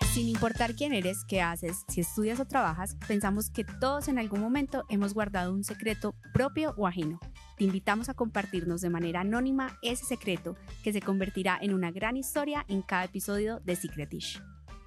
Sin importar quién eres, qué haces, si estudias o trabajas, pensamos que todos en algún momento hemos guardado un secreto propio o ajeno. Te invitamos a compartirnos de manera anónima ese secreto que se convertirá en una gran historia en cada episodio de Secretish.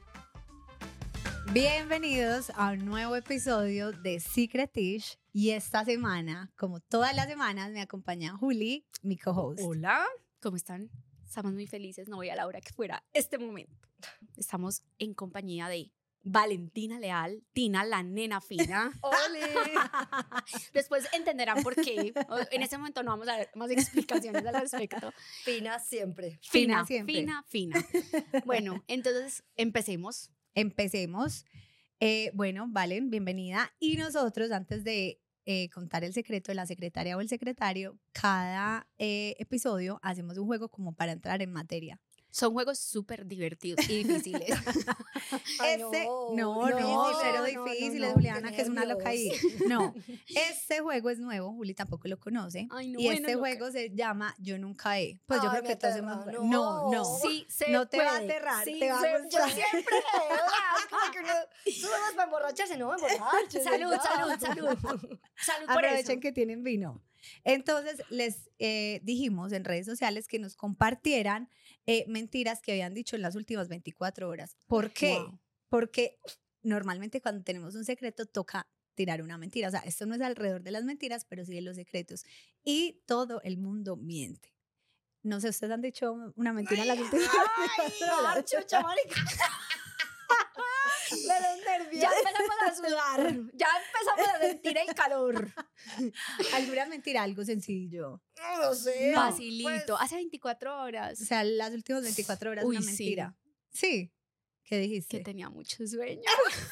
Bienvenidos a un nuevo episodio de Secretish y esta semana, como todas las semanas, me acompaña Juli, mi co-host. Hola, ¿cómo están? Estamos muy felices, no voy a la hora que fuera este momento. Estamos en compañía de Valentina Leal, Tina la nena fina. ¡Ole! Después entenderán por qué. En este momento no vamos a dar más explicaciones al respecto. Fina siempre. Fina siempre. Fina. Bueno, entonces empecemos. Empecemos. Bueno, Valen, bienvenida. Y nosotros, antes de contar el secreto de la secretaria o el secretario, cada episodio hacemos un juego como para entrar en materia. Son juegos súper divertidos y difíciles. No, cero difíciles, Juliana, que es una loca ahí. No, este juego es nuevo, Juli tampoco lo conoce. Ay, no, y bueno, este loca. juego se llama Yo Nunca He. Pues yo Ay, creo que me todos aterra, hemos... no. No. Sí, se No te va a puede. aterrar, Sí, te va a se- gustar. Yo siempre, es como que uno, tú vas para emborracharse, no me emborraches. Salud. Salud por Aprovechen eso. que tienen vino. Entonces les dijimos en redes sociales que nos compartieran mentiras que habían dicho en las últimas 24 horas. ¿Por qué? Wow. Porque normalmente cuando tenemos un secreto toca tirar una mentira. O sea, esto no es alrededor de las mentiras, pero sí de los secretos. Y todo el mundo miente. No sé, ¿ustedes han dicho una mentira en las últimas 24 horas? Ay, chucha, marica. Me da nervios. Ya empezamos a sudar. Ya empezamos a sentir el calor. ¿Alguna mentira? Algo sencillo. No sé. Facilito. Pues, Hace 24 horas. O sea, las últimas 24 horas Uy, una sí. mentira. Sí. ¿Qué dijiste? Que tenía mucho sueño.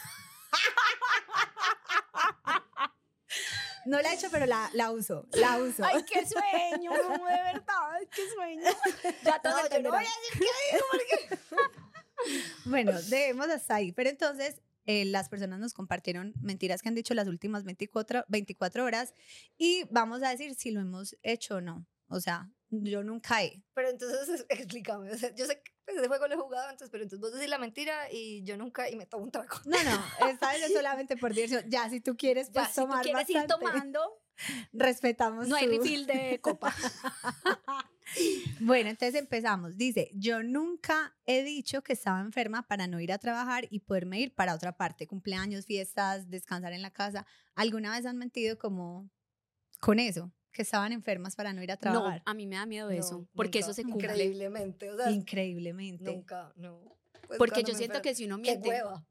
No la he hecho, pero la uso. La uso. Ay, qué sueño, de verdad, qué sueño. Ya todos no, yo no voy entenderán. a decir qué digo porque... Bueno, dejemos hasta ahí. Pero entonces, las personas nos compartieron mentiras que han dicho las últimas 24 horas y vamos a decir si lo hemos hecho o no. O sea, yo nunca he. Pero entonces, explícame. O sea, yo sé que ese juego lo he jugado antes, pero entonces vos decís la mentira y yo nunca, y me tomo un trago. No, esta vez es solamente por diversión. Ya, si tú quieres Ya, pues, si tú tomar quieres ir bastante, tomando, respetamos no hay tu- refill de copa. Bueno, entonces empezamos. Dice, yo nunca he dicho que estaba enferma para no ir a trabajar y poderme ir para otra parte, cumpleaños, fiestas, descansar en la casa. ¿Alguna vez han mentido como con eso? Que estaban enfermas para no ir a No, trabajar. a mí me da miedo No, eso, porque nunca. eso se cumple. Increíblemente. O sea, Increíblemente. nunca, no. Pues Porque cuando yo me siento enfermo- que si uno ¡Qué miente, hueva!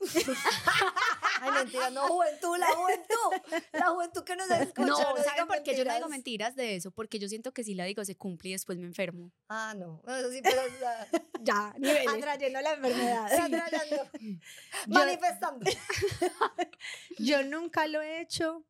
Ay, mentira, no, juventud, la juventud que nos escucha. no, digan ¿saben por qué yo no digo mentiras? mentiras de eso? Porque yo siento que si la digo se cumple y después me enfermo. Ah, no, eso sí, pero o sea, Ya, niveles. Atrayendo la enfermedad. atrayendo, manifestando. Yo nunca lo he hecho,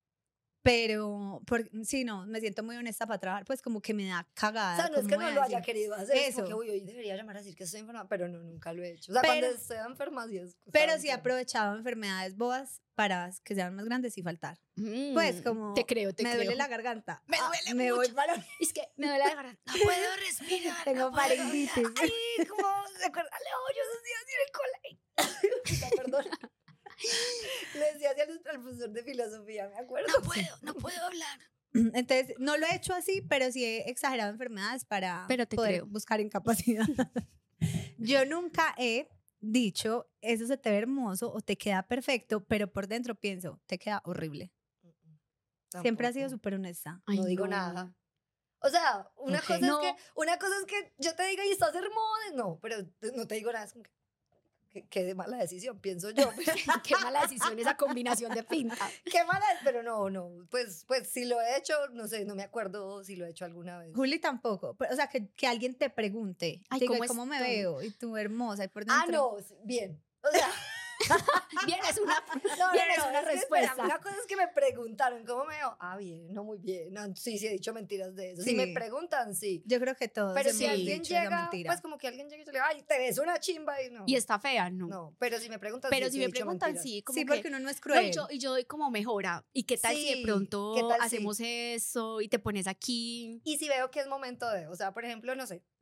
pero sí, no, me siento muy honesta para trabajar, pues como que me da O cagada. sea, no es como que voy no a lo haya decir. querido hacer, es como Eso. que, uy, hoy debería llamar a decir que estoy enferma, pero no, nunca lo he hecho. O sea, Pero- cuando estoy enferma, sí es. Pero estaba sí he enferma. aprovechado enfermedades bobas para que sean más grandes y faltar. Pues como Te creo, me duele la garganta. Me duele me voy mucho. para Es que me duele la garganta. No puedo respirar. tengo no puedo. faringitis. Ay, como, ¿se acuerdan? Leo, yo esos días en el colegio. Perdón. Le decía así al profesor de filosofía, me acuerdo. No puedo hablar. Entonces, no lo he hecho así, pero sí he exagerado enfermedades para Pero te poder creo. buscar incapacidad. Yo nunca he dicho, eso se te ve hermoso o te queda perfecto, pero por dentro pienso, te queda horrible. Siempre has sido Tampoco. súper honesta. Ay, No digo nada. O sea, una, Ok. cosa No. una cosa es que yo te diga y estás hermosa, no, pero no te digo nada, es como que de mala decisión, pienso yo. Qué mala decisión esa combinación de pinta. Qué mala es, pero no, pues si lo he hecho, no sé, no me acuerdo si lo he hecho alguna vez. Juli tampoco. Pero, o sea, que alguien te pregunte, Ay, te diga, ¿cómo ¿cómo me estoy? veo? Y tú hermosa y por dentro. Ah, no, bien. O sea, Bien, es una, no, bien, es una es que, respuesta. espera, una cosa es que me preguntaron cómo me veo. Ah, bien, no muy bien. No, sí, sí he dicho mentiras de eso. Si Sí. me preguntan, sí. Yo creo que todos Pero hemos si alguien dicho esa llega, mentira. pues como que alguien llega y te le diga, ay, te ves una chimba y no. Y está fea, no. No, pero si me preguntan, Pero sí, si sí me he dicho preguntan, mentiras. sí, como Sí, que... porque uno no es No, cruel. y yo doy como mejora. ¿Y qué tal si Sí, de pronto ¿qué tal si? hacemos eso y te pones aquí? Y si veo que es momento de, o sea, por ejemplo, no sé,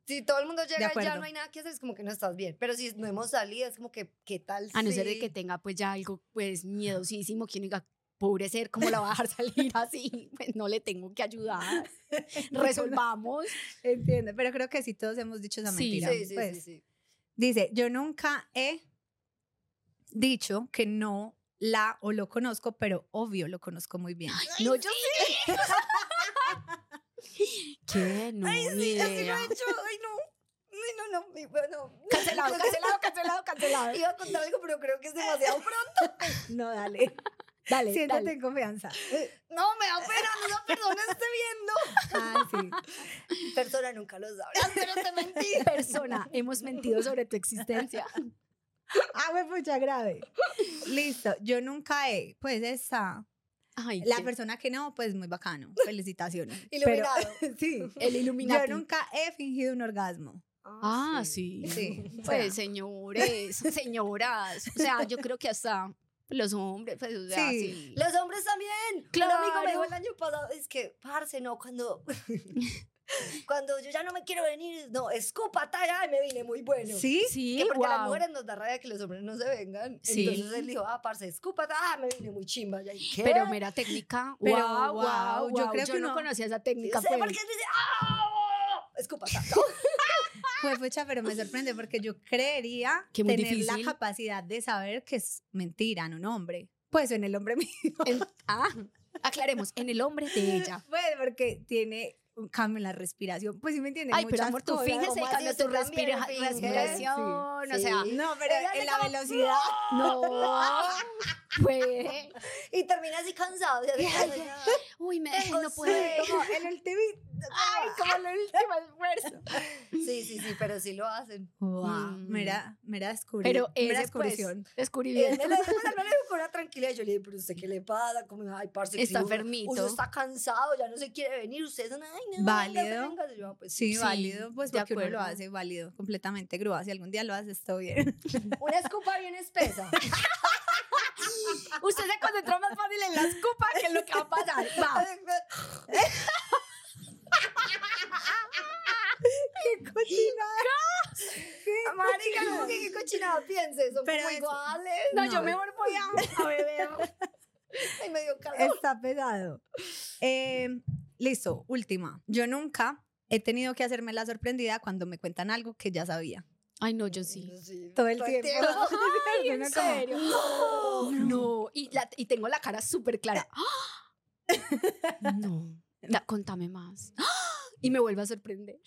Si todo el mundo llega y ya acuerdo. no hay nada que hacer, es como que no estás bien. Pero si no hemos salido, es como que, ¿qué tal? A no ser de si- que tenga pues ya algo pues miedosísimo, que uno diga, pobre ser, ¿cómo la va a dejar salir así? Pues no le tengo que ayudar. Resolvamos. Entiendo, pero creo que sí todos hemos dicho esa Sí, mentira. Sí, sí, pues. sí. Dice, yo nunca he dicho que no la o lo conozco, pero obvio lo conozco muy bien. No, yo sí. ¿Qué? No, Ay, ni sí, así lo idea. he hecho. Ay, no. Ay, no. Y bueno, Cancelado, cancelado, cancelado, cancelado. iba a contar algo, pero creo que es demasiado pronto. No, dale. Dale, Siéntate dale. en confianza. No, me da pena, no esa persona esté viendo. Ah, sí. Persona nunca lo sabrás, pero te mentí. Persona, hemos mentido sobre tu existencia. Ah, fue pucha grave. Listo. Yo nunca he, pues esa. Ay, La qué- persona que no, pues muy bacano. Felicitaciones. Iluminado. Pero, sí. el Illuminati. Yo nunca he fingido un orgasmo. Ah, sí. Sí. O sea, Pues señores, señoras. O sea, yo creo que hasta los hombres, pues, o sea, Sí. sí. Los hombres también. Claro. Un amigo me dijo el año pasado, es que, parce, no, cuando yo ya no me quiero venir, no, escúpate, ay, me vine muy bueno. sí. Sí, Que porque a las wow. mujeres nos da rabia que los hombres no se vengan. Sí. Entonces él dijo, parce, escúpate, me vine muy chimba. Ya, ¿y qué? Pero mera técnica. Pero, Wow, wow, wow, yo wow. creo Yo que no uno- conocía esa Sí, técnica. sé pues. por qué él dice, escúpate. Fue pucha, pero me sorprende porque yo creería Que muy tener la difícil. capacidad de saber que es mentira en un hombre. Pues en el hombre mío. Aclaremos, en el hombre de ella. Pues porque tiene un cambio en la respiración. Pues sí me entienden. Ay, pero muchas amor, tú cosas. fíjese ¿Cómo cuando así? tu Usted también finge. respiración, o Sí. sea, No, pero Ella en hace la como- velocidad. no, fue, Y termina así cansado. Y así, ay, ya. uy, me Tengo no puedo, sueño. Como el ultimito. ay, como el último esfuerzo. Sí, pero sí lo hacen. Wow, Mm. mera descubrición. Pero mera ese, pues, descubrición. Y él descubrimiento. me lo dijo, él me lo dijo con una tranquilidad. Yo le dije, pero ¿usted qué le pasa? Como, ay, parce, Está que uno- enfermito. Uno está cansado, ya no se quiere venir. Ustedes son, ay, no, Válido. véngase. Yo, pues, Sí, Sí, válido, pues de porque uno lo acuerdo. hace válido, completamente grúa. Si algún día lo haces, todo bien. Una escopa bien espesa. Usted se concentró más fácil en la escupa que en lo que va a pasar. Va. ¡Qué cochinada! Marica, ¿cómo que qué cochinada piense? Son Pero como es- iguales. No, No, yo mejor voy a beber. Ay, me dio calor. Está pesado. Listo, última. Yo nunca he tenido que hacerme la sorprendida cuando me cuentan algo que ya sabía. Ay, no, yo sí. Todo el tiempo. Ay, en Uno como, serio. No, y tengo la cara súper clara. No, contame más. Y me vuelve a sorprender.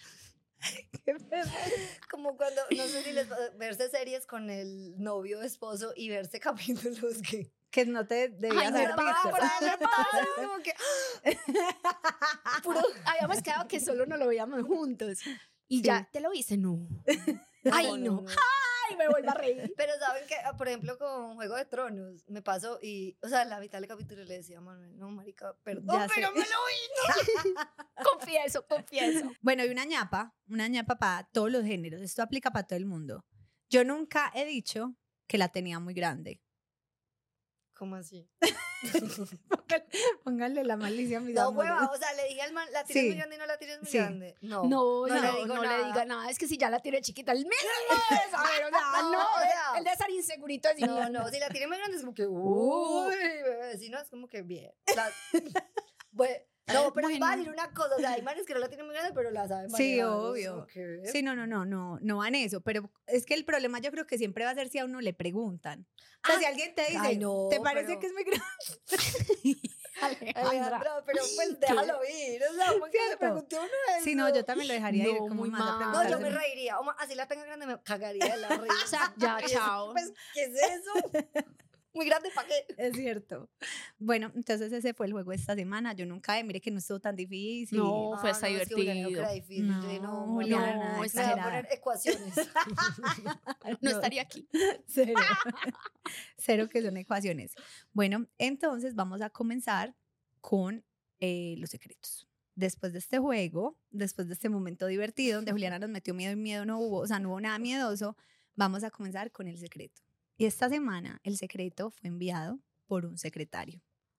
Como cuando, no sé si les pasa, verse series con el novio, esposo y verse capítulos que... que no te debías Ay, me haber visto. pasa, como que... Puro, habíamos quedado que solo nos lo veíamos juntos. Y ya, ¿te lo viste? No. Ay, no. Ay, me vuelvo a reír. Pero saben que, por ejemplo, con Juego de Tronos, me pasó y, o sea, en la mitad del capítulo le decía a Manuel, no, marica, perdón, Ya sé. pero me lo vi. Confieso, confieso. Bueno, y una ñapa para todos los géneros. Esto aplica para todo el mundo. Yo nunca he dicho que la tenía muy grande. ¿Cómo así? Pónganle la malicia a mis No, amores. hueva, o sea, le dije al man, ¿la tienes Sí. muy grande y no la tienes muy Sí. grande? No. No, no no, le digo no le nada. diga nada. Es que si ya la tiene chiquita, el mismo debe saber, o sea, No, no, o sea, el de estar insegurito así. No, si la tiene muy grande es como que, uy, bebé, si no es como que bien. Bueno, no, pero Bueno. va a decir una cosa, o sea, hay manes que no la tienen muy grande, pero la saben Sí, manejar, obvio. como que- Sí, no van eso, pero es que el problema yo creo que siempre va a ser si a uno le preguntan. O sea, si alguien te dice, ay, no, ¿te parece pero- que es muy grande? Alejandra. Alejandra, pero pues déjalo ir, o sea, porque le ¿Cierto? pregunté a uno eso. Sí, no, yo también lo dejaría ir No, como muy más a mal. No, yo preguntárselo. me reiría, así la tenga grande me cagaría de la risa. O sea, ya, Y es, chao. Pues, ¿qué es eso? Muy grande, ¿para qué? Es cierto. Bueno, entonces ese fue el juego de esta semana. Yo nunca, mire que no estuvo tan difícil. No, fue hasta es que Juliana no divertido. era difícil. No, Yo dije, no, Juliana, no, nada me voy a exagerada. poner ecuaciones. No estaría aquí. Cero. Cero que son ecuaciones. Bueno, entonces vamos a comenzar con los secretos. Después de este juego, después de este momento divertido, donde Juliana nos metió miedo y miedo no hubo, o sea, no hubo nada miedoso, vamos a comenzar con el secreto. Y esta semana el secreto fue enviado por un secretario.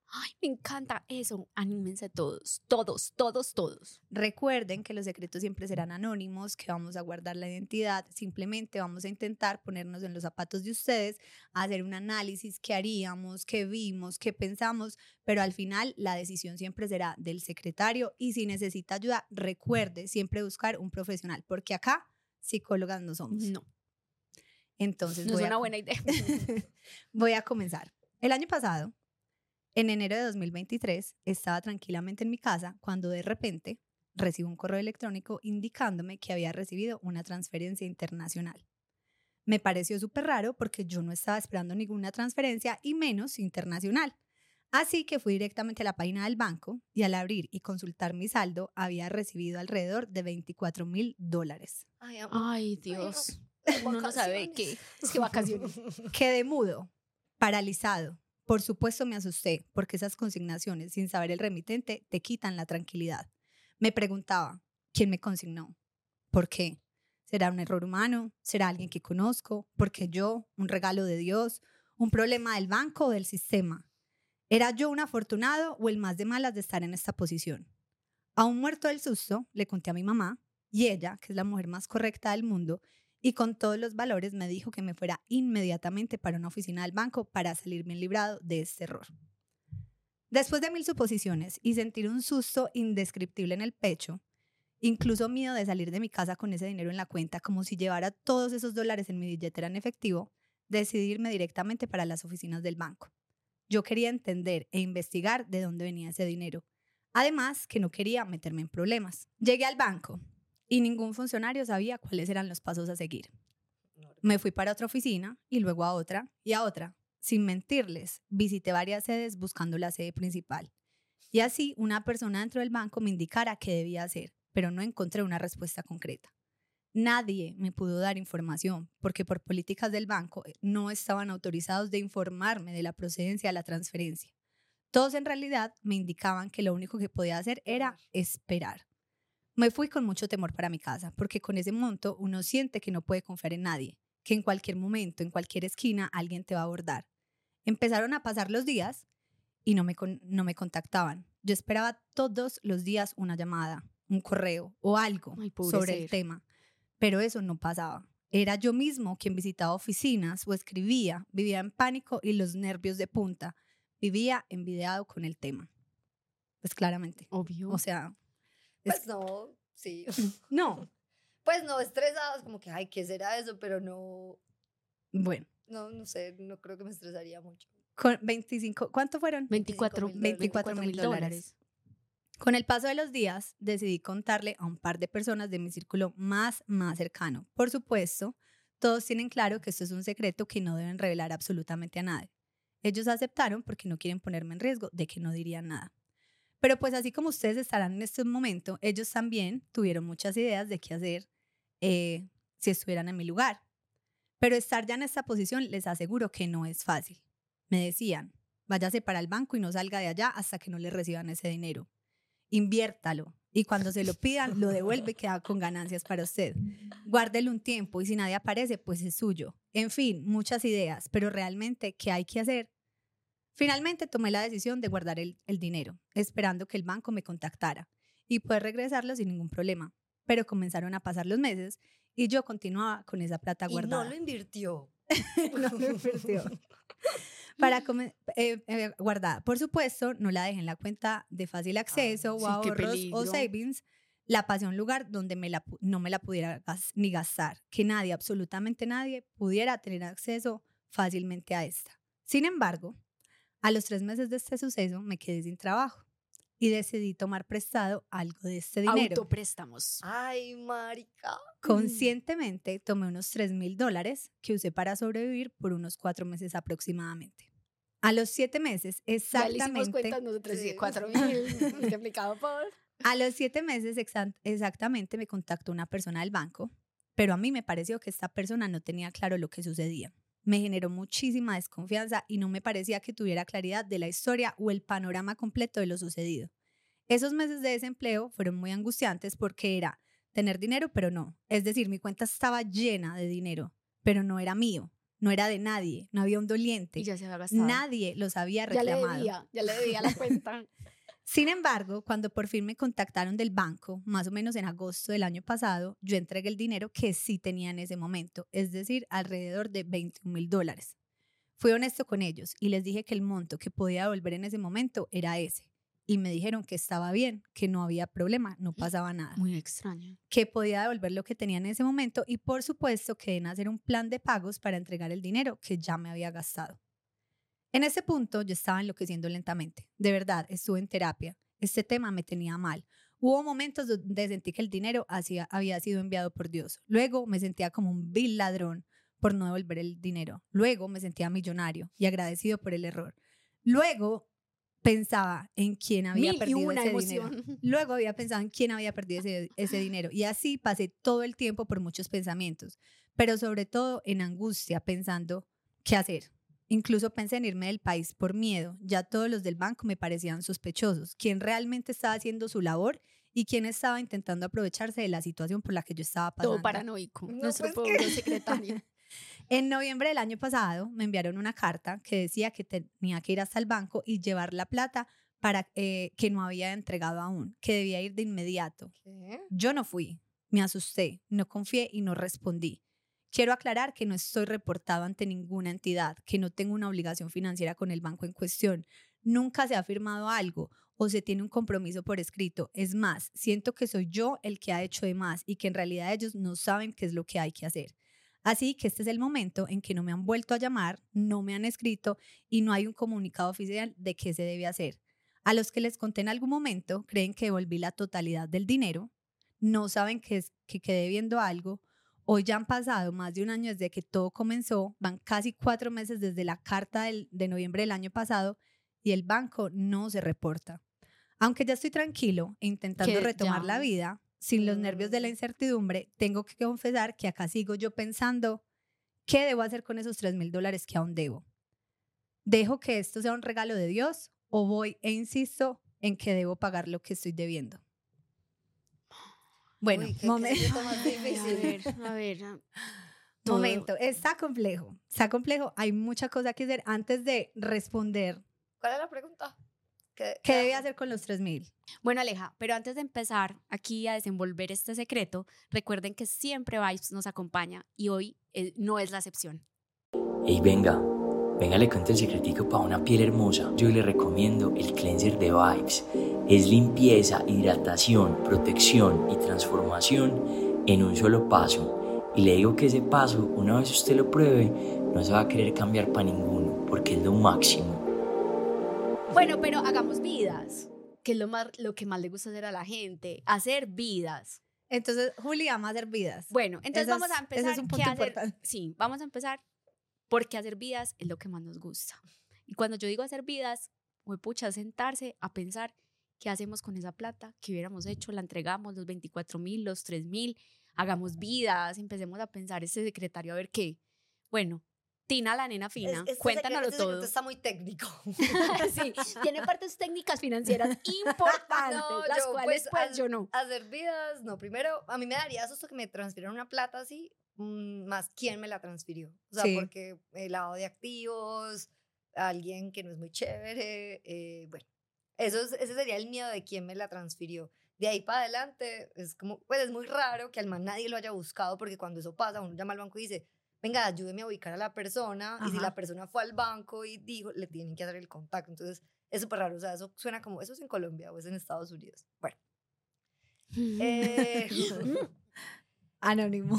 Ay, me encanta eso. Anímense todos, todos, todos, todos. Recuerden que los secretos siempre serán anónimos, que vamos a guardar la identidad, simplemente vamos a intentar ponernos en los zapatos de ustedes, hacer un análisis, qué haríamos, qué vimos, qué pensamos, pero al final la decisión siempre será del secretario y si necesita ayuda, recuerde siempre buscar un profesional, porque acá psicólogas no somos. No, Entonces no es una buena idea. voy a comenzar. El año pasado, en enero de 2023, estaba tranquilamente en mi casa cuando de repente recibo un correo electrónico indicándome que había recibido una transferencia internacional. Me pareció súper raro porque yo no estaba esperando ninguna transferencia y menos internacional. Así que fui directamente a la página del banco y al abrir y consultar mi saldo había recibido alrededor de $24,000. Ay, amor. Ay, Dios. Ay, Uno no sabe vacaciones. qué vacaciones. Quedé mudo, paralizado. Por supuesto me asusté porque esas consignaciones sin saber el remitente te quitan la tranquilidad. Me preguntaba, ¿quién me consignó? ¿Por qué? ¿Será un error humano? ¿Será alguien que conozco? ¿Por qué yo? ¿Un regalo de Dios? ¿Un problema del banco o del sistema? ¿Era yo un afortunado o el más de malas de estar en esta posición? Aún muerto del susto, le conté a mi mamá y ella, que es la mujer más correcta del mundo, y con todos los valores me dijo que me fuera inmediatamente para una oficina del banco para salir bien librado de este error. Después de 1000 suposiciones y sentir un susto indescriptible en el pecho, incluso miedo de salir de mi casa con ese dinero en la cuenta como si llevara todos esos dólares en mi billetera en efectivo, decidí irme directamente para las oficinas del banco. Yo quería entender e investigar de dónde venía ese dinero. Además, que no quería meterme en problemas. Llegué al banco y ningún funcionario sabía cuáles eran los pasos a seguir. Me fui para otra oficina y luego a otra y a otra. Sin mentirles, visité varias sedes buscando la sede principal. Y así una persona dentro del banco me indicara qué debía hacer, pero no encontré una respuesta concreta. Nadie me pudo dar información porque por políticas del banco no estaban autorizados de informarme de la procedencia de la transferencia. Todos en realidad me indicaban que lo único que podía hacer era esperar. Me fui con mucho temor para mi casa, porque con ese monto uno siente que no puede confiar en nadie, que en cualquier momento, en cualquier esquina, alguien te va a abordar. Empezaron a pasar los días y no me contactaban. Yo esperaba todos los días una llamada, un correo o algo sobre el tema, pero eso no pasaba. Era yo mismo quien visitaba oficinas o escribía, vivía en pánico y los nervios de punta, vivía envidiado con el tema. Pues claramente. Obvio. O sea... Pues no, sí. No. Pues no, estresados, como que, ay, ¿qué será eso? Pero no, Bueno. no sé, no creo que me estresaría mucho. Con 25, ¿cuánto fueron? $24,000. Con el paso de los días, decidí contarle a un par de personas de mi círculo más cercano. Por supuesto, todos tienen claro que esto es un secreto que no deben revelar absolutamente a nadie. Ellos aceptaron porque no quieren ponerme en riesgo de que no dirían nada. Pero pues así como ustedes estarán en este momento, ellos también tuvieron muchas ideas de qué hacer si estuvieran en mi lugar. Pero estar ya en esta posición les aseguro que no es fácil. Me decían, váyase para el banco y no salga de allá hasta que no le reciban ese dinero. Inviértalo y cuando se lo pidan, lo devuelve y queda con ganancias para usted. Guárdelo un tiempo y si nadie aparece, pues es suyo. En fin, muchas ideas, pero realmente, ¿qué hay que hacer? Finalmente tomé la decisión de guardar el dinero, esperando que el banco me contactara y poder regresarlo sin ningún problema. Pero comenzaron a pasar los meses y yo continuaba con esa plata guardada. Y no lo invirtió. No lo invirtió. Guardada. Por supuesto, no la dejé en la cuenta de fácil acceso o ahorros o savings. La pasé a un lugar donde no me la pudiera ni gastar, que nadie, absolutamente nadie, pudiera tener acceso fácilmente a esta. Sin embargo, a los 3 meses de este suceso me quedé sin trabajo y decidí tomar prestado algo de este dinero. Autopréstamos. Ay, marica. Conscientemente tomé unos $3,000 que usé para sobrevivir por unos 4 meses aproximadamente. A los 7 meses exactamente... Ya le hicimos cuentas nosotros, Sí. 4,000 multiplicado por... A los 7 meses exactamente me contactó una persona del banco, pero a mí me pareció que esta persona no tenía claro lo que sucedía. Me generó muchísima desconfianza y no me parecía que tuviera claridad de la historia o el panorama completo de lo sucedido. Esos meses de desempleo fueron muy angustiantes porque era tener dinero, pero no. Es decir, mi cuenta estaba llena de dinero, pero no era mío. no era de nadie, no había un doliente. Y ya se había gastado. Nadie los había Ya reclamado. le debía la cuenta. Sin embargo, cuando por fin me contactaron del banco, más o menos en agosto del año pasado, yo entregué el dinero que sí tenía en ese momento, es decir, alrededor de $21,000. Fui honesto con ellos y les dije que el monto que podía devolver en ese momento era ese. Y me dijeron que estaba bien, que no había problema, no pasaba nada. Muy extraño. Que podía devolver lo que tenía en ese momento y por supuesto que deben hacer un plan de pagos para entregar el dinero que ya me había gastado. En ese punto yo estaba enloqueciendo lentamente. De verdad, estuve en terapia. Este tema me tenía mal. Hubo momentos donde sentí que el dinero había sido enviado por Dios. Luego me sentía como un vil ladrón por no devolver el dinero. Luego me sentía millonario y agradecido por el error. Luego pensaba en quién había perdido ese dinero. Luego había pensado en quién había perdido ese dinero. Y así pasé todo el tiempo por muchos pensamientos, pero sobre todo en angustia, pensando qué hacer. Incluso pensé en irme del país por miedo. Ya todos los del banco me parecían sospechosos. ¿Quién realmente estaba haciendo su labor y quién estaba intentando aprovecharse de la situación por la que yo estaba pasando? Todo paranoico. No, Nuestro pues, pobre secretario. En noviembre del año pasado me enviaron una carta que decía que tenía que ir hasta el banco y llevar la plata para que no había entregado aún, que debía ir de inmediato. ¿Qué? Yo no fui, me asusté, no confié y no respondí. Quiero aclarar que no estoy reportado ante ninguna entidad, que no tengo una obligación financiera con el banco en cuestión. Nunca se ha firmado algo o se tiene un compromiso por escrito. Es más, siento que soy yo el que ha hecho de más y que en realidad ellos no saben qué es lo que hay que hacer. Así que este es el momento en que no me han vuelto a llamar, no me han escrito y no hay un comunicado oficial de qué se debe hacer. A los que les conté en algún momento creen que devolví la totalidad del dinero, no saben que quedé debiendo algo. Hoy ya han pasado más de un año desde que todo comenzó, van casi 4 meses desde la carta de noviembre del año pasado y el banco no se reporta. Aunque ya estoy tranquilo e intentando Que retomar ya. la vida, sin los nervios de la incertidumbre, tengo que confesar que acá sigo yo pensando, ¿qué debo hacer con esos $3,000 que aún debo? ¿Dejo que esto sea un regalo de Dios o voy e insisto en que debo pagar lo que estoy debiendo? Bueno, Uy, ¿qué momento. secreto más difícil? A ver. Momento, está complejo, hay mucha cosa que hacer antes de responder ¿Cuál es la pregunta? qué debe hacer con los 3,000. Bueno, Aleja, pero antes de empezar aquí a desenvolver este secreto, recuerden que siempre Vibes nos acompaña y hoy no es la excepción. Ey, venga, le cuento el secretico para una piel hermosa. Yo le recomiendo el cleanser de Vibes. Es limpieza, hidratación, protección y transformación en un solo paso. Y le digo que ese paso, una vez usted lo pruebe, no se va a querer cambiar para ninguno, porque es lo máximo. Bueno, pero hagamos vidas, que es lo que más le gusta hacer a la gente, hacer vidas. Entonces, Juli ama hacer vidas. Bueno, entonces Eso vamos a es- empezar. ese es un ¿qué punto hacer? importante. Sí, vamos a empezar porque hacer vidas es lo que más nos gusta. Y cuando yo digo hacer vidas, pucha, sentarse a pensar qué hacemos con esa plata, qué hubiéramos hecho, la entregamos, los 24,000, los 3,000, hagamos vidas, empecemos a pensar este secretario a ver qué. Bueno, Tina, la nena fina, cuéntanoslo este secreto todo. está muy técnico. Sí, tiene partes técnicas financieras importantes, No, las yo, cuales pues haz- yo no. Hacer vidas, no, primero, a mí me daría susto que me transfirieran una plata así, más quién me la transfirió. O sea, Sí. porque lavado de activos, alguien que no es muy chévere, bueno, ese sería el miedo de quién me la transfirió. De ahí para adelante, es como, pues es muy raro que al más nadie lo haya buscado, porque cuando eso pasa, uno llama al banco y dice, venga, ayúdeme a ubicar a la persona, y si Ajá. la persona fue al banco y dijo, le tienen que hacer el contacto. Entonces, es súper raro, o sea, eso suena como, eso es en Colombia o es en Estados Unidos. Bueno. Anónimo.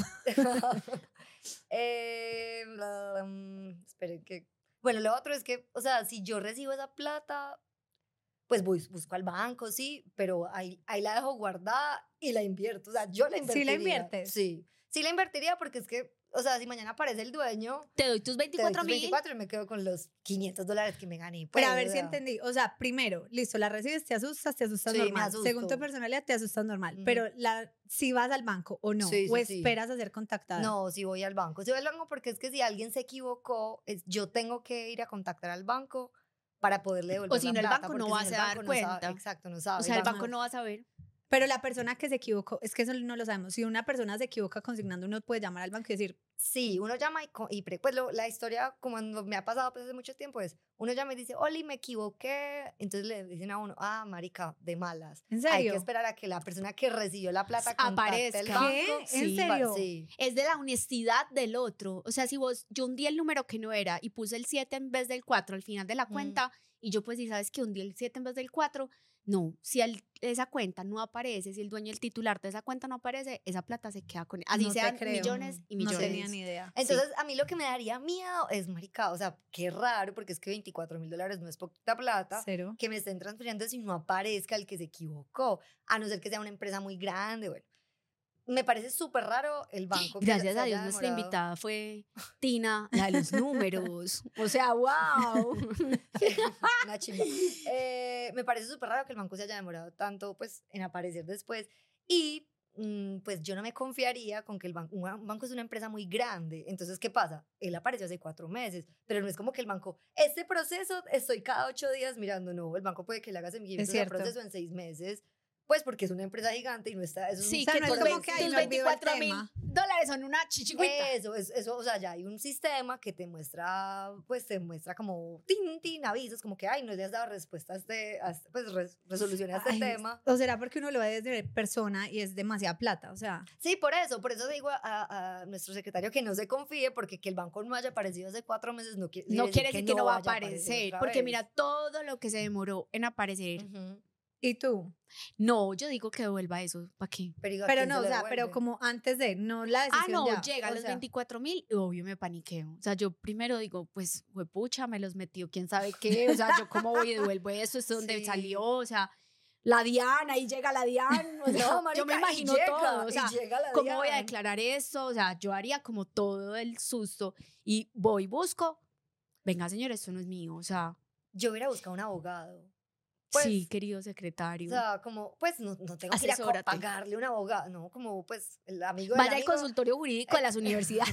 Esperen que... Bueno, lo otro es que, o sea, si yo recibo esa plata, pues busco al banco, sí, pero ahí la dejo guardada y la invierto. O sea, yo la ¿Sí invertiría. la inviertes? Sí, sí la invertiría porque es que, o sea, si mañana aparece el dueño, Te doy tus te doy tus 24,000. 24 y me quedo con los $500 que me gané. Pero a pues, ver o si sea. entendí. O sea, primero, listo, la recibes, te asustas Sí, me normal. asusto. Según tu personalidad, te asustas normal. Ujú. Pero si vas al banco o no, Sí, o sí, sí. esperas a ser contactada. No, si voy al banco. Si voy al banco porque es que si alguien se equivocó, yo tengo que ir a contactar al banco para poderle devolver O si la no, el plata, banco no porque va si a el dar banco no sabe, cuenta. exacto, no sabe. O sea, el banco no va a saber. Pero la persona que se equivocó, es que eso no lo sabemos. Si una persona se equivoca consignando, uno puede llamar al banco y decir, Sí, uno llama pues la historia, como cuando me ha pasado pues, hace mucho tiempo, es, uno llama y dice, Oli, me equivoqué. Entonces le dicen a uno, ah, marica, de malas. ¿en Hay serio? que esperar a que la persona que recibió la plata Aparezca. contacte el banco. ¿Qué? ¿En Sí, serio? Sí. Es de la honestidad del otro. O sea, si yo hundí el número que no era y puse el 7 en vez del 4 al final de la cuenta, y yo pues, si sabes que hundí el 7 en vez del 4, no, si esa cuenta no aparece, si el dueño, el titular de esa cuenta no aparece, esa plata se queda con él. Así No te sean creo. millones y millones. No tenía ni idea. Entonces, a mí lo que me daría miedo es, marica, o sea, qué raro, porque es que $24,000 no es poquita plata, Cero. que me estén transfiriendo si no aparezca el que se equivocó, a no ser que sea una empresa muy grande, bueno. Me parece súper raro el banco. Que Gracias se a haya Dios, nuestra demorado. invitada fue Tina, la de los números. O sea, wow. Una chimba. Me parece súper raro que el banco se haya demorado tanto pues, en aparecer después. Y pues yo no me confiaría con que un banco es una empresa muy grande. Entonces, ¿qué pasa? Él apareció hace 4 meses, pero no es como que el banco, este proceso estoy cada 8 días mirando. No, el banco puede que le haga seguimiento del proceso en 6 meses. Pues porque es una empresa gigante y no está... Eso es Sí, O sea, que no es tus como que ahí tus me olvidó el $24,000 tema. son una chichigüita. Eso, o sea, ya hay un sistema que te muestra, pues te muestra como tin, avisos, como que, ay, no le has dado respuesta pues resolución a este Ay, tema. O será porque uno lo ve desde persona y es demasiada plata, o sea. Sí, por eso digo a nuestro secretario que no se confíe, porque que el banco no haya aparecido hace 4 meses no quiere decir que no va a vaya aparecer, otra porque vez. mira todo lo que se demoró en aparecer. Ujú. ¿Y tú? No, yo digo que devuelva eso, ¿para qué? Pero, ¿a Pero quién no, se o le sea, devuelve? pero como antes de, no la decisión Ah, no, ya. llega a o los sea, 24,000 y obvio me paniqueo. O sea, yo primero digo, pues, pucha, me los metió, quién sabe qué. O sea, yo cómo voy y devuelvo eso, esto es donde Sí. salió, o sea, la Diana, ahí llega la Diana. O sea, No, marica, yo me y imagino llega, todo. O y sea, llega la ¿cómo voy a Diana. declarar eso? O sea, yo haría como todo el susto y voy, busco. Venga, señor, esto no es mío. O sea, Yo hubiera buscado un abogado. Pues, sí, querido secretario. O sea, como, pues no tengo que ir a Asesórate. pagarle un abogado, no, como pues el amigo del Vaya al amigo. consultorio jurídico de las universidades.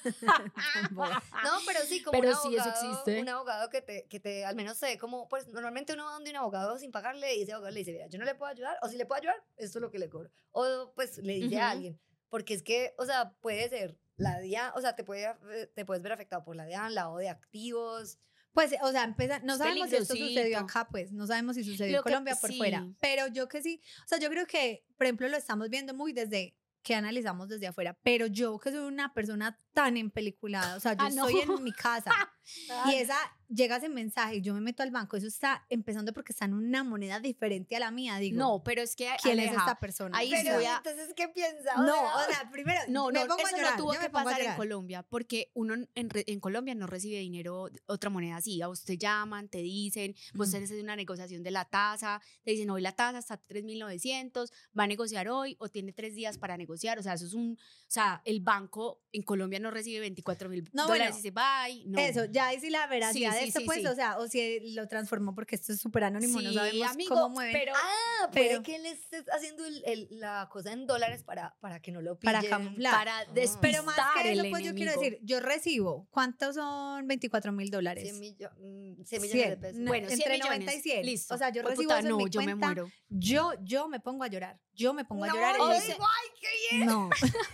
No, pero sí, como Pero un sí, eso abogado, existe. un abogado que te al menos sé como, pues normalmente uno va donde un abogado sin pagarle y ese abogado le dice, mira, yo no le puedo ayudar, o si le puedo ayudar, esto es lo que le cobro. O pues le dice a Ujú. alguien, porque es que, o sea, puede ser la DIAN, o sea, te puedes ver afectado por la DIAN, lavado de activos. Pues, o sea, no Es sabemos si esto peligrosito. sucedió acá, pues, no sabemos si sucedió Lo en que- Colombia por sí. fuera, pero yo que sí, o sea, yo creo que, por ejemplo, lo estamos viendo muy desde que analizamos desde afuera, pero yo que soy una persona tan empeliculada, o sea, yo Ah, no. estoy en mi casa y llega ese mensaje y yo me meto al banco, eso está empezando porque está en una moneda diferente a la mía, digo, No, pero es que ¿quién es Aleja, esta persona? ahí Pero sí voy a- entonces, ¿qué piensa? No, o sea, primero, No, me no, pongo a eso llorar, no tuvo yo que me pongo a pasar en llorar. Colombia, porque uno en Colombia no recibe dinero, otra moneda así. A usted llaman, te dicen, vos tenés una negociación de la tasa, te dicen, hoy la tasa está a 3,900, va a negociar hoy o tiene 3 días para negociar. O sea, eso es o sea, el banco en Colombia no recibe $24,000 No, bueno, y dice, bye, no. Eso, ya ahí sí la veracidad Sí, de sí, esto, sí, pues, sí. o sea, o si lo transformó porque esto es súper anónimo, no Sí, sabemos amigo, cómo mueven. pero Ah, puede Pero- que él esté haciendo la cosa en dólares para que no lo Para pillen. camuflar. para despistar Pero más que eso, el pues yo quiero enemigo. decir, yo recibo, ¿cuántos son $24,000? 100 millones de 100. pesos. No, Bueno, 100 entre millones. 90 y 100. Listo. O sea, yo Fue recibo puta, eso en no, mi yo me cuenta, muero. Yo me pongo a llorar. Yo me pongo a No, llorar y yo digo, digo, ¡ay, qué bien! no,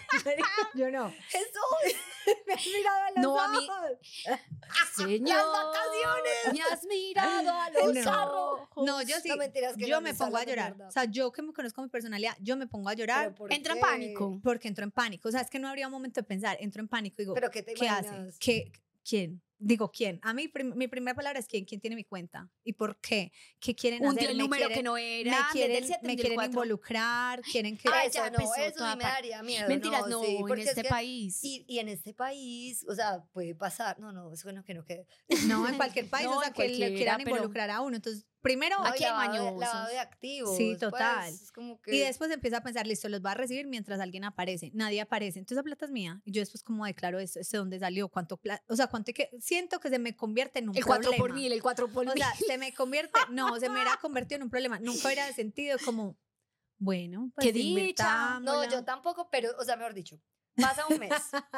yo no. ¡Jesús! Me has mirado a los No, a mí- ojos. Señor, vacaciones! me has mirado a los No. ojos. No, yo sí, No, mentiras, que yo no, me me pongo a hablas de llorar. mierda. O sea, yo que me conozco mi personalidad, yo me pongo a llorar ¿Pero por Entra en qué? pánico. porque entro en pánico. O sea, es que no habría un momento de pensar, entro en pánico y digo, ¿Pero qué te ¿qué hace? imaginas? ¿Quién? Digo, ¿quién? A mí, mi primera palabra es ¿quién tiene mi cuenta? ¿Y por qué? ¿Qué quieren Un hacer? el Me número quieren- que no me era, desde quieren, el 7 me del quieren 4. involucrar, quieren que... Ah, Ay, eso ya no, empezó eso toda sí me par- daría miedo. Mentiras, no, sí, en porque es este que- país. Y en este país, o sea, puede pasar. No, es bueno que no quede. No, en cualquier país, No, o sea, en que le cualquiera, quieran pero- involucrar a uno. Entonces, primero, Aquí No, hay lavado mañosos. lavado de activos. Sí, total. Pues, es como que... y después empieza a pensar, listo, los va a recibir mientras alguien aparece. Nadie aparece. Entonces, esa plata es mía. Y yo después, ¿cómo declaro esto? ¿De dónde salió? ¿Cuánto plata? O sea, ¿cuánto que siento que se me convierte en un El problema? 4 por 1000, el 4 por 1000. O sea, se me convierte, no, se me hubiera convertido en un problema. Nunca hubiera sentido como, bueno, pues ¡Qué dicha! No, invirtámosla. yo tampoco, pero, o sea, mejor dicho, pasa un mes.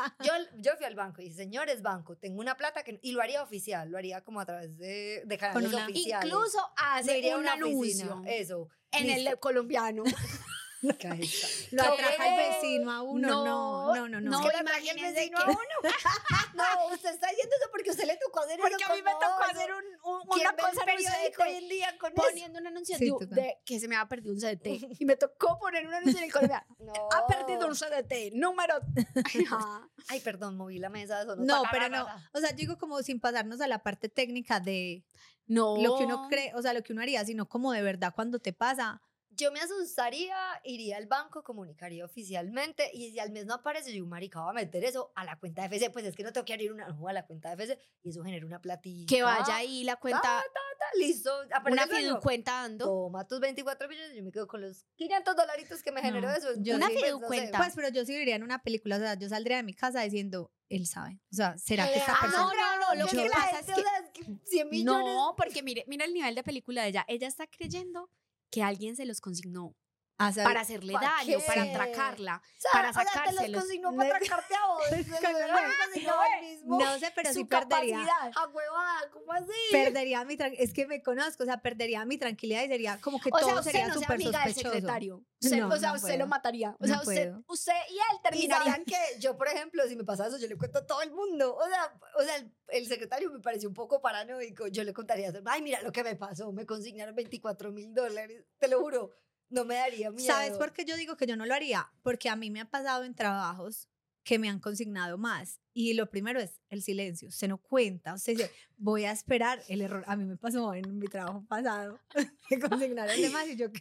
Yo fui al banco y dije, señores, banco, tengo una plata que... Y lo haría oficial, lo haría como a través de canales oficiales. Incluso hace iría a un una anuncio oficina, eso. en listo. el colombiano. Cabeza. Lo atraca ¿Qué? el vecino a uno. No. no, Es que le atraje el imagínese vecino a uno. No, usted está diciendo eso porque a usted le tocó hacer Porque eso. a mí me como tocó oso. hacer ¿Quién una ve cosa el en un periódico hoy CDT, en día con eso? poniendo un anuncio Sí, de que se me había perdido un CDT. Y me tocó poner un anuncio en el colombiano. No. Ha perdido un CDT, número... Ajá. Ay, perdón, moví la mesa. Eso No, pero no. O sea, yo digo como sin pasarnos a la parte técnica de No. lo que uno cree, o sea, lo que uno haría, sino como de verdad cuando te pasa. Yo me asustaría, iría al banco, comunicaría oficialmente y si al mes no aparece, yo, marica, voy a meter eso a la cuenta de FC, pues es que no tengo que abrir una no, a la cuenta de FC y eso genera una platilla. Que vaya ahí la cuenta, Listo, aparece una el sueño. fiducuenta dando. Toma tus 24 millones, yo me quedo con los $500 que me generó No, eso. yo Una sí, pues, fiducuenta. Pues, pero yo sí viviría en una película, o sea, yo saldría de mi casa diciendo, él sabe. O sea, ¿será que esta Ah, persona? no, lo que pasa es que... 100 millones. No, porque mira el nivel de película de ella. Ella está creyendo que alguien se los consignó Ah, ¿sabe? para hacerle ¿Pa' daño, qué? para atracarla, O sea, para te los sacárselos. consignó para atracarte a vos. Se los consignó al mismo. No sé, pero Su sí perdería. capacidad. A huevada, ¿cómo así? Perdería mi es que me conozco, o sea, perdería mi tranquilidad y sería como que O sea, todo usted sería no sea súper amiga del sospechoso. secretario. No, O sea, no usted puedo. lo mataría. O No sea, puedo. usted y él Y terminarían. saben que yo, por ejemplo, si me pasa eso, yo le cuento a todo el mundo. O sea el secretario me pareció un poco paranoico. Yo le contaría, ay, mira lo que me pasó. Me consignaron $24,000. Te lo juro, no me daría miedo. ¿Sabes por qué yo digo que yo no lo haría? Porque a mí me ha pasado en trabajos que me han consignado más. Y lo primero es el silencio. Usted no cuenta. Usted dice, voy a esperar el error. A mí me pasó en mi trabajo pasado. Me consignaron de más y yo,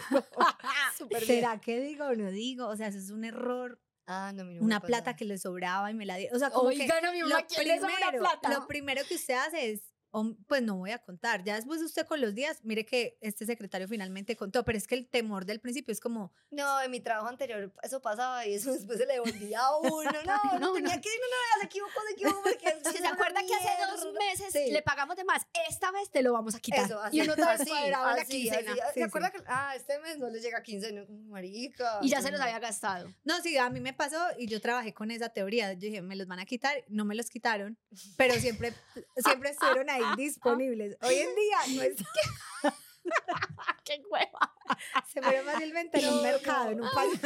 Súper bien. ¿será que digo o no digo? O sea, eso es un error. Ah, no, a mí no me Una pasa. plata que le sobraba y me la dio. O sea, como que Oigan, a mi mamá, ¿quién le sobra plata? lo primero que usted hace es, pues no voy a contar. Ya después usted con los días, mire que este secretario finalmente contó, pero es que el temor del principio es como, No, en mi trabajo anterior eso pasaba y eso después se le devolvía a uno. No, tenía que ir, no, se equivocó, porque... Es que se acuerda que hace 2 meses Sí. le pagamos de más. Esta vez te lo vamos a quitar. Eso, así, y uno todo así, descuadrado en la así, quincena. así. Sí, ¿Se acuerda sí. que este mes no le llega a quincena? Como, marica. Y ya se pues los no. había gastado. no, sí, a mí me pasó y yo trabajé con esa teoría. Yo dije, me los van a quitar, no me los quitaron, pero siempre estuvieron ahí disponibles. Hoy en día no es ¡Qué hueva! se muere fácilmente en un No, mercado, no. en un país.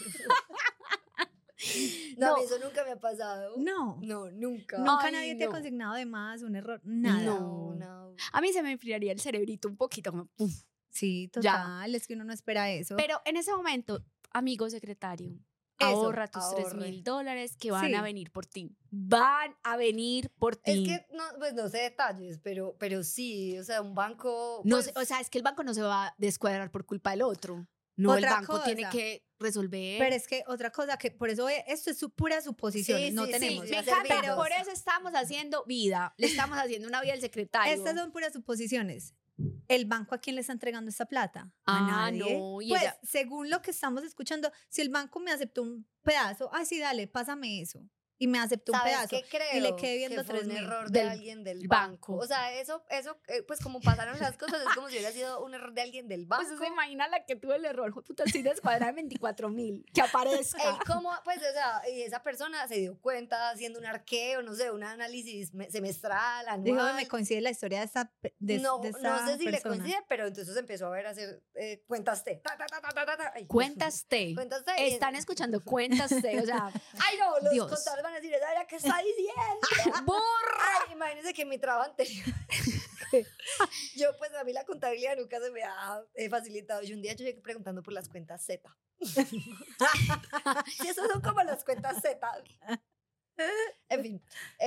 No, a No. mí eso nunca me ha pasado. No, No, nunca. nunca Ay, nadie te ha no. consignado de más, un error, nada. No. A mí se me enfriaría el cerebrito un poquito. Como, uf. Sí, Ya. total, es que uno no espera eso. Pero en ese momento, amigo secretario, Eso, ahorra tus ahorre. $3,000 que van Sí. a venir por ti. Van a venir por Es ti. que, no, pues no sé detalles, pero sí, o sea, un banco... No pues, sé, o sea, es que el banco no se va a descuadrar por culpa del otro. No, el Otra banco tiene cosa. que resolver. Pero es que otra cosa que por eso esto es pura suposición, Sí, no sí, tenemos. sí, me hacer encanta, videos. por eso estamos haciendo vida. Le estamos haciendo una vida al secretario. Estas son puras suposiciones. ¿El banco a quién le está entregando esta plata? Ah, A nadie. no, y pues, ella- según lo que estamos escuchando, si el banco me aceptó un pedazo, ay, sí, dale, pásame eso. Y me aceptó un ¿sabes pedazo. qué creo? y le quedé viendo que fue un 3,000 error de del alguien del banco. banco. O sea, eso pues como pasaron las cosas, es como si hubiera sido un error de alguien del banco. Pues se imagina la que tuvo el error. Puta, si descuadra 24,000. Que aparezca. Él como, pues, o sea, y esa persona se dio cuenta haciendo un arqueo, no sé, un análisis semestral, Dijo, anual. me coincide la historia de esta, no de esta sé si le persona. coincide, pero entonces empezó a ver hacer cuentas T. Ay, Cuentas T. Cuentas T. y- Están escuchando cuentas T. O sea, Ay, no, los Dios. contadores van a decir, ¿ella qué está diciendo? ¡Burra! Ay, imagínense que en mi trabajo anterior, yo pues a mí la contabilidad nunca se me ha facilitado. Y un día yo llegué preguntando por las cuentas Z. Si esos son como las cuentas Z. En fin.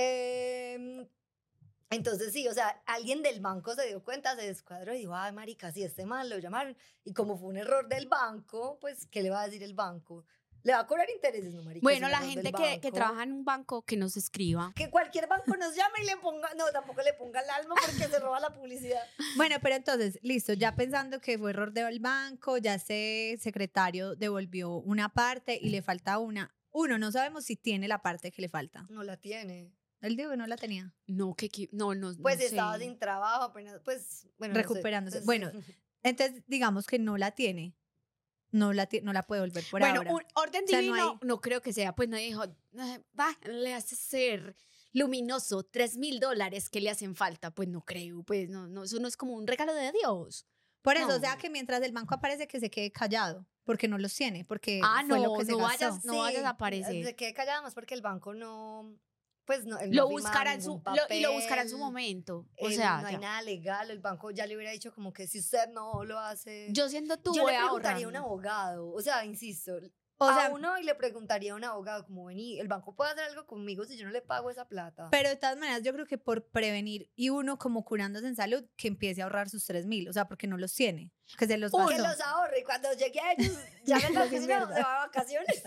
Entonces sí, o sea, alguien del banco se dio cuenta, se descuadró y dijo, ay, marica, si este mal lo llamaron. Y como fue un error del banco, pues, ¿qué le va a decir el banco? ¿Le va a cobrar intereses, no, marica? bueno, es un la error gente del que banco. trabaja en un banco que nos escriba. Que cualquier banco nos llame y le ponga, no, tampoco le ponga el alma porque se roba la publicidad. Bueno, pero entonces, listo, ya pensando que fue error del banco, ya ese secretario devolvió una parte y le falta una. Uno, no sabemos si tiene la parte que le falta. No la tiene. Él dijo que no la tenía. No, no Pues no estaba sé. sin trabajo apenas, pues, bueno. no sé. Recuperándose. Pues, Bueno, entonces digamos que no la tiene. no la puede volver por Bueno, ahora. un orden O sea, divino no creo que sea, pues no dijo, va, le hace ser luminoso, $3,000 que le hacen falta, pues no creo, pues no, eso no es como un regalo de Dios. Por eso, no. o sea, que mientras el banco aparece que se quede callado, porque no los tiene, porque Ah, fue no, lo que se no gastó. vayas, no vayas a aparecer. Se quede callada más porque el banco no, pues no, él no Lo ha firmado buscará en ningún y lo buscará en su papel, momento. O él sea, no hay ya. nada legal, el banco ya le hubiera dicho como que si usted no lo hace. Yo siendo tú Yo voy le a preguntaría a un ahorrar. abogado, o sea, insisto, O a sea, uno y le preguntaría a un abogado como, vení, el banco puede hacer algo conmigo si yo no le pago esa plata. pero de todas maneras, yo creo que por prevenir y uno como curándose en salud, que empiece a ahorrar sus 3.000, o sea, porque no los tiene, que se los Que gastó. los ahorre y cuando llegue a ellos, ya me Los se invierta. va de vacaciones.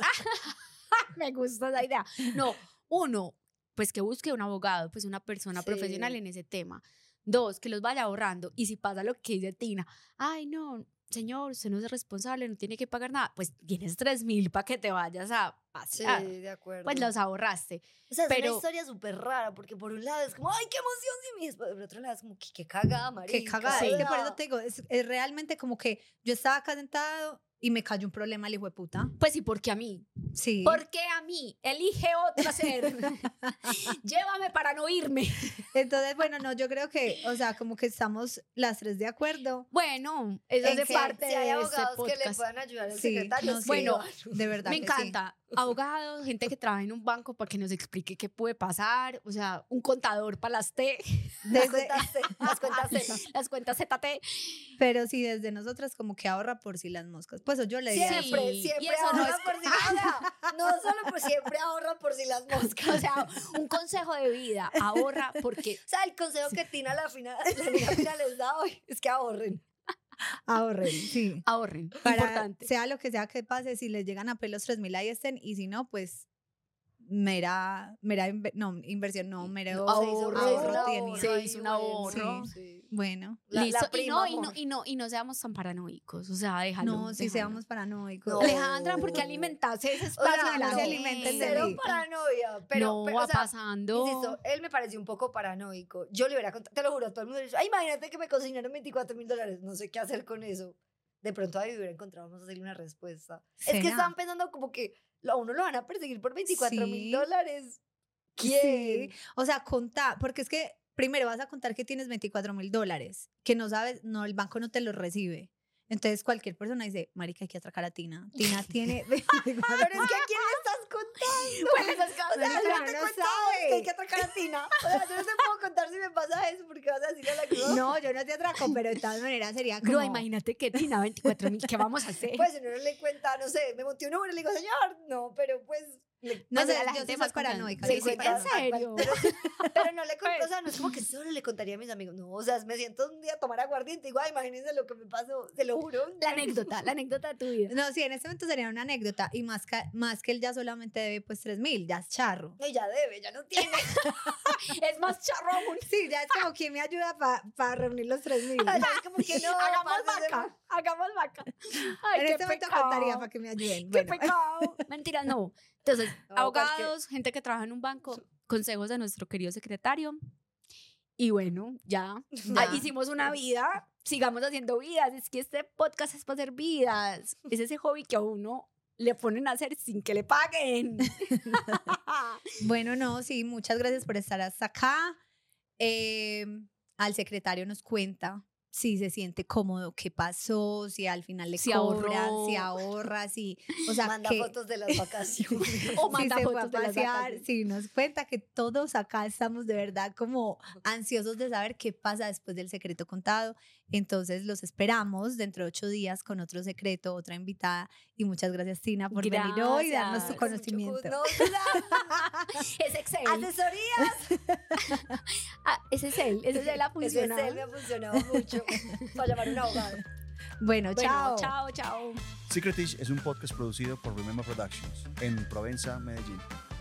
Me gusta esa idea. No, uno, pues que busque un abogado, pues una persona Sí. profesional en ese tema. Dos, que los vaya ahorrando. Y si pasa lo que dice Tina, ay, no, señor, usted no es responsable, no tiene que pagar nada, pues tienes 3,000 para que te vayas a Sí, pasear. de acuerdo. Pues los ahorraste. O sea, es pero- una historia súper rara, porque por un lado es como, ¡ay, qué emoción! Sí, y después, por otro lado es como, qué cagada, marica! Qué cagada. Sí. Es que por eso te digo, es realmente como que yo estaba acá sentado y me cayó un problema el hijo de puta. Pues sí, porque a mí. Sí. Porque a mí. Elige otro ser. Llévame para no irme. Entonces, bueno, no, yo creo que, o sea, como que estamos las tres de acuerdo. Bueno, eso En es que parte Si hay de este abogados que le podcast. puedan ayudar al Sí, secretario, no, sí, bueno, lo De verdad Me que encanta. Abogados, gente que trabaja en un banco para que nos explique qué puede pasar. O sea, un contador para las T, sí. Las cuentas Z. las cuentas ZT. Pero sí, desde nosotras como que ahorra por si las moscas. Pues yo le diría. Sí. Siempre, y siempre eso no ahorra es- por si las moscas. No solo por siempre ahorra por si las moscas. O sea, un consejo de vida. Ahorra porque O sea, el consejo que Tina la amiga final les da hoy es que ahorren. Ahorren, sí. ahorren. Para Importante. sea lo que sea que pase, si les llegan a pedir los 3.000 ahí estén, y si no, pues inversión, no, mero ahorro, ahorro tiene. Se ahí, hizo un bueno, ahorro. sí. Bueno, Listo. prima, y, no, amor. y no seamos tan paranoicos. O sea, déjalo. no, si déjalo. seamos paranoicos. No. Alejandra, ¿por qué alimentaste ese O espacio sea, de la no se gente? alimenten de cero mí. paranoia. Pero, no pero, va o sea, pasando. insisto, él me pareció un poco paranoico. Yo le hubiera contado, te lo juro, todo el mundo dice, ay, imagínate que me cocinaron $24,000. No sé qué hacer con eso. De pronto ahí hubiera encontrado, vamos a hacerle una respuesta. Es que ¿Será? estaban pensando como que a uno lo van a perseguir por $24,000. Sí. ¿Quién? O sea, contar, porque es que primero vas a contar que tienes $24,000, que no sabes, no, el banco no te los recibe. Entonces cualquier persona dice, marica, hay que atracar a Tina. Tina tiene 24. Pero es que ¿a quién le estás contando? Pues esas O sea, Marica, yo no te no cuento sabe. que hay que atracar a Tina. O sea, yo no te puedo contar si me pasa eso porque vas a decirle a la cruz. No, yo no te atraco, pero de todas maneras sería como... No, imagínate que Tina, 24,000, ¿qué vamos a hacer? Pues si uno no le cuenta, no sé, me monté un Uber y le digo, señor, no, pero pues... No Pues sé, a la yo gente soy más más paranoica. Sí, yo sí, soy en paranoica. serio. Pero no le conté, o sea, no es como que solo le contaría a mis amigos, no, o sea, me siento un día a tomar aguardiente y digo, ay, imagínense lo que me pasó, se lo juro. La anécdota de tu vida. No, sí, en este momento sería una anécdota, y más que él ya solamente debe pues 3.000, ya es charro. No, ya debe, ya no tiene. Es más charro aún. Sí, ya es como quien me ayuda para reunir los 3.000. O sea, es como que no, Hagamos parce, vaca, hagamos vaca. Ay, En qué este momento pecado. contaría para que me ayuden. Qué Bueno, pecado. Mentira, no. Entonces, No, abogados, gente que trabaja en un banco, consejos de nuestro querido secretario. Y bueno, ya. Ya. Hicimos una vida. Sigamos haciendo vidas. Es que este podcast es para hacer vidas. Es ese hobby que a uno le ponen a hacer sin que le paguen. bueno, no, sí, muchas gracias por estar hasta acá. Al secretario nos cuenta si se siente cómodo, qué pasó, si al final le Si cobran, ahorró. si ahorra, si, o sea, manda que, fotos de las vacaciones. O si manda se fue fotos a de las pasear, vacaciones. sí, nos cuenta que todos acá estamos de verdad como ansiosos de saber qué pasa después del secreto contado. Entonces los esperamos dentro de 8 días con otro secreto, otra invitada. Y muchas gracias, Tina, por venir hoy y darnos tu Gracias. conocimiento. No, o sea, Es Excel. asesorías. Ese es él. Ese es él ha Ese funcionado. me ha funcionado mucho para llamar a un abogado. Bueno, chao. Chao, chao. Secretish es un podcast producido por Remember Productions en Provenza, Medellín.